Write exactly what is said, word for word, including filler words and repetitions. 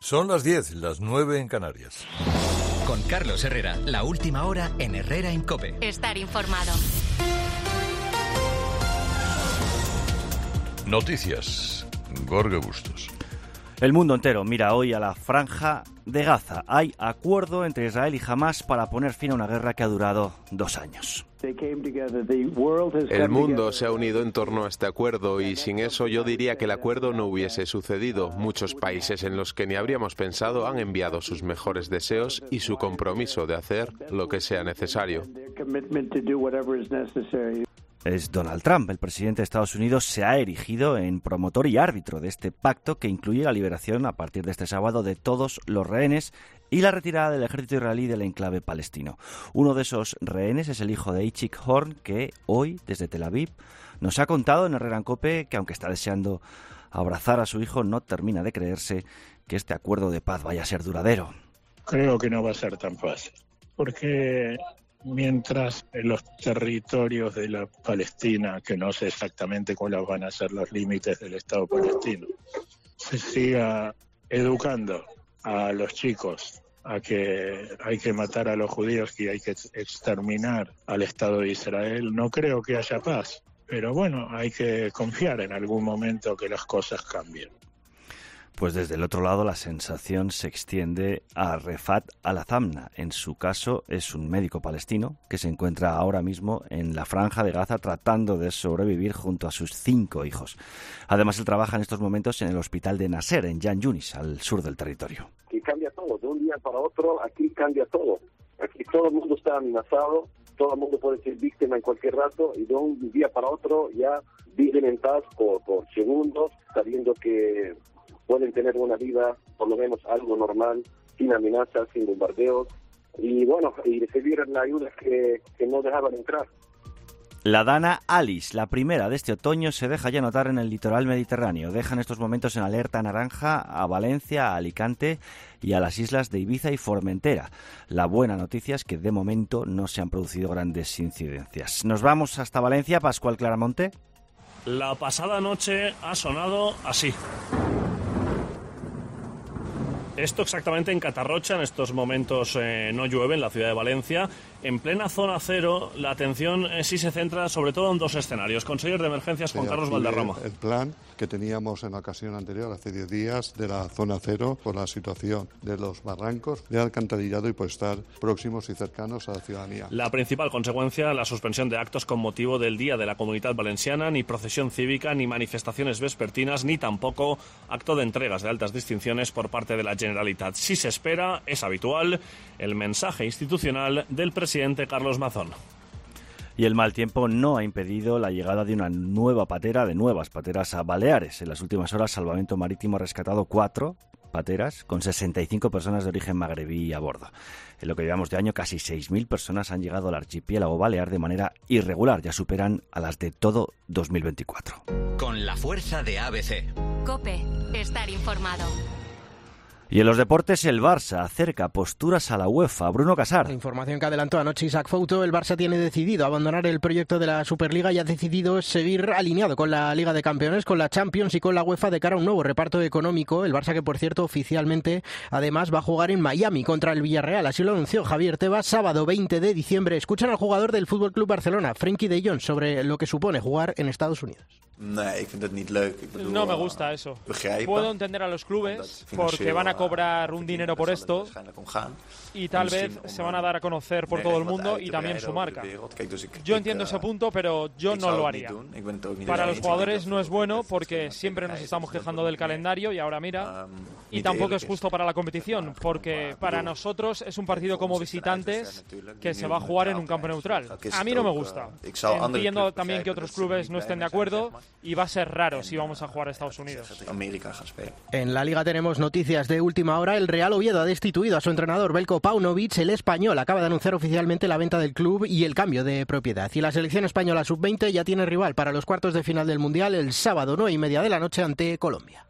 Son las diez, las nueve en Canarias. Con Carlos Herrera, la última hora en Herrera en COPE. Estar informado. Noticias. Gorge Bustos. El mundo entero mira hoy a la franja de Gaza. Hay acuerdo entre Israel y Hamás para poner fin a una guerra que ha durado dos años. El mundo se ha unido en torno a este acuerdo y sin eso yo diría que el acuerdo no hubiese sucedido. Muchos países en los que ni habríamos pensado han enviado sus mejores deseos y su compromiso de hacer lo que sea necesario. Es Donald Trump. El presidente de Estados Unidos se ha erigido en promotor y árbitro de este pacto que incluye la liberación a partir de este sábado de todos los rehenes y la retirada del ejército israelí del enclave palestino. Uno de esos rehenes es el hijo de Ichik Horn, que hoy, desde Tel Aviv, nos ha contado en Herrera en COPE que, aunque está deseando abrazar a su hijo, no termina de creerse que este acuerdo de paz vaya a ser duradero. Creo que no va a ser tan fácil, porque mientras en los territorios de la Palestina, que no sé exactamente cuáles van a ser los límites del Estado palestino, se siga educando a los chicos a que hay que matar a los judíos y hay que exterminar al Estado de Israel, no creo que haya paz. Pero bueno, hay que confiar en algún momento que las cosas cambien. Pues desde el otro lado la sensación se extiende a Refat Al-Azamna. En su caso es un médico palestino que se encuentra ahora mismo en la franja de Gaza tratando de sobrevivir junto a sus cinco hijos. Además él trabaja en estos momentos en el hospital de Nasser, en Yan Yunis, al sur del territorio. Aquí cambia todo, de un día para otro aquí cambia todo. Aquí todo el mundo está amenazado, todo el mundo puede ser víctima en cualquier rato y de un día para otro ya viven en paz por, por segundos, sabiendo que pueden tener una vida, por lo menos algo normal, sin amenazas, sin bombardeos, y bueno, y recibir la ayuda que, que no dejaban entrar. La Dana Alice, la primera de este otoño, se deja ya notar en el litoral mediterráneo. Deja en estos momentos en alerta naranja a Valencia, a Alicante y a las islas de Ibiza y Formentera. La buena noticia es que de momento no se han producido grandes incidencias. Nos vamos hasta Valencia, Pascual Claramonte. La pasada noche ha sonado así. Esto exactamente en Catarrocha, en estos momentos eh, no llueve en la ciudad de Valencia. En plena zona cero, la atención eh, sí se centra sobre todo en dos escenarios. Conseller de Emergencias, Juan Carlos Valderrama. El plan que teníamos en la ocasión anterior, hace diez días, de la zona cero, por la situación de los barrancos de alcantarillado y por estar próximos y cercanos a la ciudadanía. La principal consecuencia, la suspensión de actos con motivo del Día de la Comunidad Valenciana, ni procesión cívica, ni manifestaciones vespertinas, ni tampoco acto de entregas de altas distinciones por parte de la Generalitat. Si se espera, es habitual, el mensaje institucional del presidente Carlos Mazón. Y el mal tiempo no ha impedido la llegada de una nueva patera, de nuevas pateras a Baleares. En las últimas horas, Salvamento Marítimo ha rescatado cuatro pateras con sesenta y cinco personas de origen magrebí a bordo. En lo que llevamos de año, casi seis mil personas han llegado al archipiélago balear de manera irregular. Ya superan a las de todo dos mil veinticuatro. Con la fuerza de A B C. COPE. Estar informado. Y en los deportes, el Barça acerca posturas a la UEFA. Bruno Casar. Información que adelantó anoche Isaac Fouto. El Barça tiene decidido abandonar el proyecto de la Superliga y ha decidido seguir alineado con la Liga de Campeones, con la Champions y con la UEFA de cara a un nuevo reparto económico. El Barça, que por cierto oficialmente además va a jugar en Miami contra el Villarreal. Así lo anunció Javier Tebas, sábado veinte de diciembre. Escuchan al jugador del F C Barcelona, Frenkie de Jong, sobre lo que supone jugar en Estados Unidos. No me gusta eso. Puedo entender a los clubes porque van a cobrar un dinero por esto y tal vez se van a dar a conocer por todo el mundo y también su marca. Yo entiendo ese punto, pero yo no lo haría. Para los jugadores no es bueno porque siempre nos estamos quejando del calendario y ahora mira, y tampoco es justo para la competición porque para nosotros es un partido como visitantes que se va a jugar en un campo neutral. A mí no me gusta. Entiendo también que otros clubes no estén de acuerdo y va a ser raro si vamos a jugar a Estados Unidos. En la Liga tenemos noticias de última hora. El Real Oviedo ha destituido a su entrenador Veljko Paunovic. El español acaba de anunciar oficialmente la venta del club y el cambio de propiedad. Y la selección española sub veinte ya tiene rival para los cuartos de final del Mundial el sábado nueve y media de la noche ante Colombia.